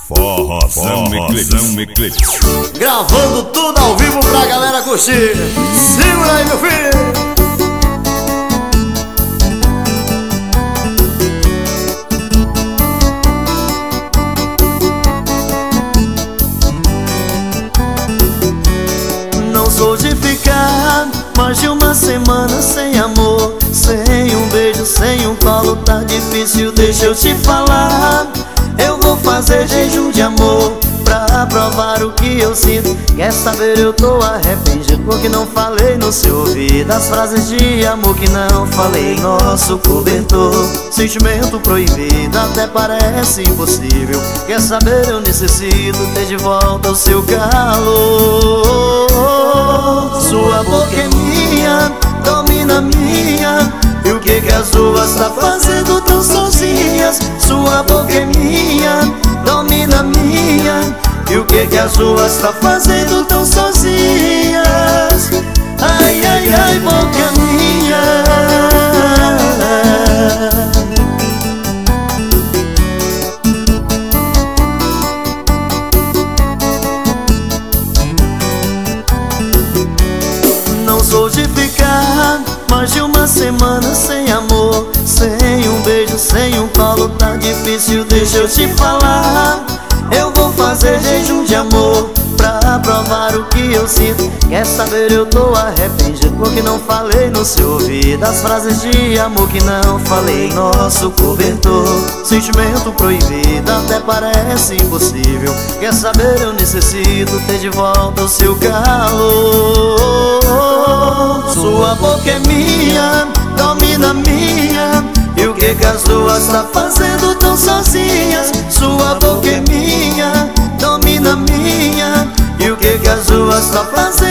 Forrozão Eclipse. Gravando tudo ao vivo pra galera curtir. Segura aí, meu filho. Não sou de ficar mais de uma semana sem amor, sem um beijo, sem um colo, tá difícil, deixa eu te falar. Eu vou fazer jejum de amor pra provar o que eu sinto. Quer saber, eu tô arrependido porque não falei no seu ouvido as frases de amor que não falei em nosso cobertor. Sentimento proibido até parece impossível. Quer saber, eu necessito ter de volta o seu calor. Sua boca é minha, domina minha. E o que as duas tá fazendo tão sozinhas? Sua boca é minha, domina minha. E o que as duas tá fazendo tão sozinhas? Ai, ai, ai, boca minha. Não sou de ficar mais de uma semana sem amor, sem um beijo, sem um colo, tá difícil, deixa eu te falar. Eu vou fazer jejum de amor pra provar o que eu sinto. Quer saber, eu tô arrependido porque não falei no seu ouvido as frases de amor que não falei em nosso cobertor. Sentimento proibido até parece impossível. Quer saber, eu necessito ter de volta o seu calor. Sua boca é minha, domina minha. E o que as duas tá fazendo tão sozinhas? Sua boca é minha, domina minha. E o que as duas tá fazendo?